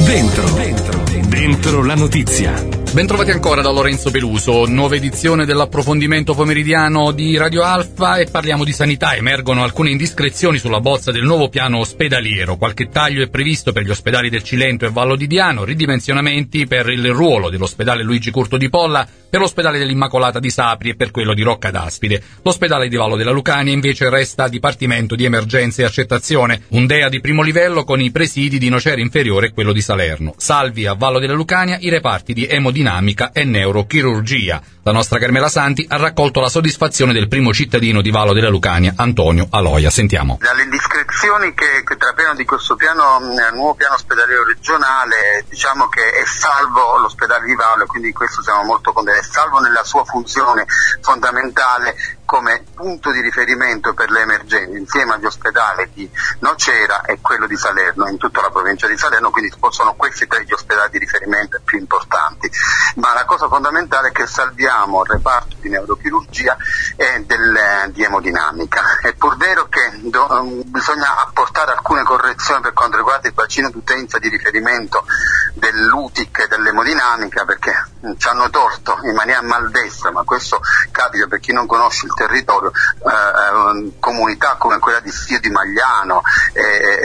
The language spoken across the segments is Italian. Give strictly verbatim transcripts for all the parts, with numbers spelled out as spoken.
Dentro, dentro, dentro la notizia. Bentrovati ancora da Lorenzo Peluso, nuova edizione dell'approfondimento pomeridiano di Radio Alfa e parliamo di sanità. Emergono alcune indiscrezioni sulla bozza del nuovo piano ospedaliero. Qualche taglio è previsto per gli ospedali del Cilento e Vallo di Diano, ridimensionamenti per il ruolo dell'ospedale Luigi Curto di Polla, per l'ospedale dell'Immacolata di Sapri e per quello di Rocca d'Aspide. L'ospedale di Vallo della Lucania invece resta Dipartimento di Emergenza e Accettazione, un D E A di primo livello con i presidi di Nocera Inferiore e quello di Salerno. Salvi a Vallo della Lucania i reparti di emodinamica e neurochirurgia. La nostra Carmela Santi ha raccolto la soddisfazione del primo cittadino di Vallo della Lucania, Antonio Aloia. Sentiamo. Dalle indiscrezioni che, che trapelano di questo piano, nuovo piano ospedaliero regionale, diciamo che è salvo l'ospedale di Vallo, e quindi di questo siamo molto contenti, è salvo nella sua funzione fondamentale come punto di riferimento per le emergenze, insieme agli ospedali di Nocera e quello di Salerno, in tutta la provincia di Salerno, quindi sono questi tre gli ospedali di riferimento più importanti. Ma la cosa fondamentale è che salviamo il reparto di neurochirurgia e del, di emodinamica. È pur vero che do, um, bisogna apportare alcune correzioni per quanto riguarda il bacino d'utenza di riferimento dell'U T I C e dell'emodinamica, perché um, ci hanno torto in maniera maldestra, ma questo capita per chi non conosce il territorio, eh, comunità come quella di Stio di Magliano e,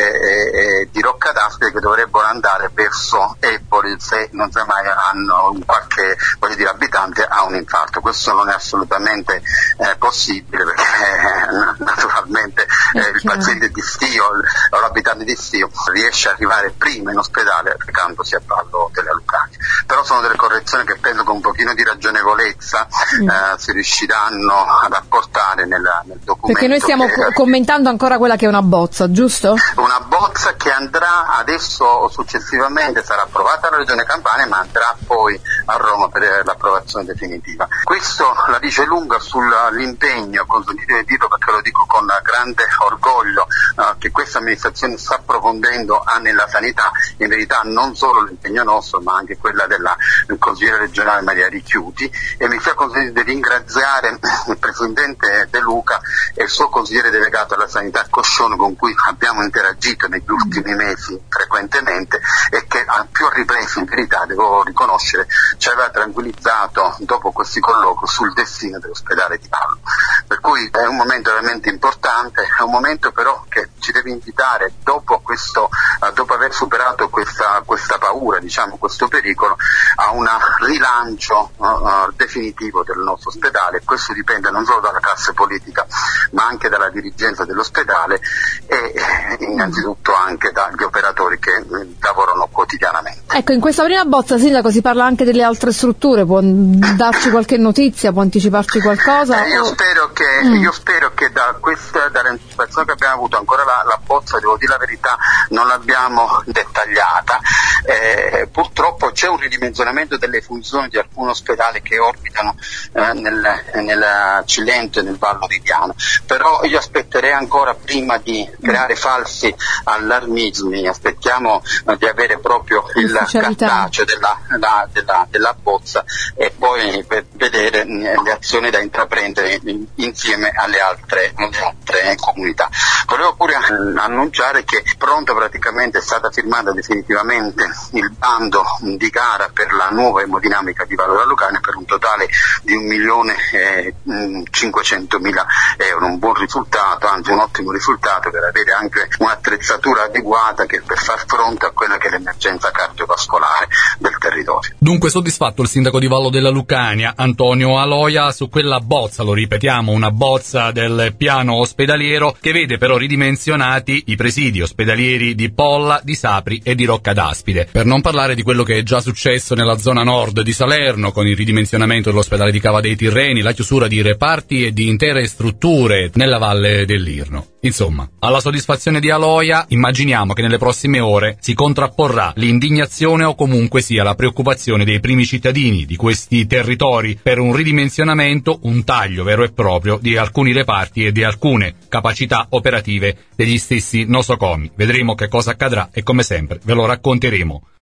e, e di Rocca d'Aspide che dovrebbero andare verso Eboli se non sai mai hanno qualche, voglio dire, abitante ha un infarto. Questo non è assolutamente eh, possibile, perché eh, naturalmente eh, il paziente di Stio o l'abitante di Stio riesce ad arrivare prima in ospedale recandosi a Vallo della Lucania. Però sono delle correzioni che penso con un pochino di ragionevolezza eh, si riusciranno ad apportare nel, nel documento. Perché noi stiamo che, co- commentando ancora quella che è una bozza, giusto? Una bozza che andrà adesso o successivamente, sarà approvata alla Regione Campania, ma andrà poi a Roma per l'approvazione definitiva. Questo la dice lunga sull'impegno, consentitemi di dirlo perché lo dico con grande orgoglio, uh, che questa amministrazione sta approfondendo nella sanità, in verità non solo l'impegno nostro ma anche quella della del consigliere regionale Maria Richiuti, e mi sia consentito di ringraziare il presidente De Luca e il suo consigliere delegato alla sanità Coscione, con cui abbiamo interagito negli ultimi mesi frequentemente e che a più riprese, in verità devo riconoscere, ci aveva tranquillizzato dopo questi colloqui sul destino dell'ospedale di Vallo. Per cui è un momento veramente importante, è un momento però che ci deve invitare, dopo questo, uh, dopo aver superato questa, questa paura, diciamo questo pericolo, a un rilancio uh, uh, definitivo del nostro ospedale. Questo dipende non solo dalla classe politica ma anche dalla dirigenza dell'ospedale e eh, innanzitutto anche dagli operatori che eh, lavorano quotidianamente. Ecco, in questa prima bozza, Sindaco, si parla anche delle altre strutture, può darci qualche notizia, può anticiparci qualcosa? Eh, io, o... spero che, mm. io spero che da questa, dall'anticipazione che abbiamo avuto, ancora la, la bozza, devo dire la verità, non l'abbiamo dettagliata, eh, purtroppo c'è un ridimensionamento delle funzioni di alcuni ospedali che orbitano eh, nel, nel Cilento e nel Vallo di Diano, però io aspetterei ancora, prima di creare falsi allarmismi, aspettiamo eh, di avere proprio il cartaceo della, la, della, della bozza e poi per vedere mh, le azioni da intraprendere insieme alle altre, alle altre comunità. Volevo pure eh, annunciare che pronto praticamente è stata firmata definitivamente il bando di gara per la nuova emodinamica di Vallo della Lucania per un totale di un milione e cinquecentomila euro, un buon risultato, anzi un ottimo risultato per avere anche un'attrezzatura adeguata che per far fronte a quella che è l'emergenza cardiovascolare del territorio. Dunque soddisfatto il sindaco di Vallo della Lucania, Antonio Aloia, su quella bozza, lo ripetiamo, una bozza del piano ospedaliero che vede però ridimensionati i presidi ospedalieri di Polla, di Sapri e di Rocca d'Aspide. Per non parlare di quello che è già successo nella zona nord di Salerno, con il ridimensionamento dell'ospedale di Cava dei Tirreni, la chiusura di reparti e di intere strutture nella valle dell'Irno. Insomma, alla soddisfazione di Aloia immaginiamo che nelle prossime ore si contrapporrà l'indignazione o comunque sia la preoccupazione dei primi cittadini di questi territori per un ridimensionamento, un taglio vero e proprio di alcuni reparti e di alcune capacità operative degli stessi nosocomi. Vedremo che cosa accadrà e come sempre ve lo racconteremo.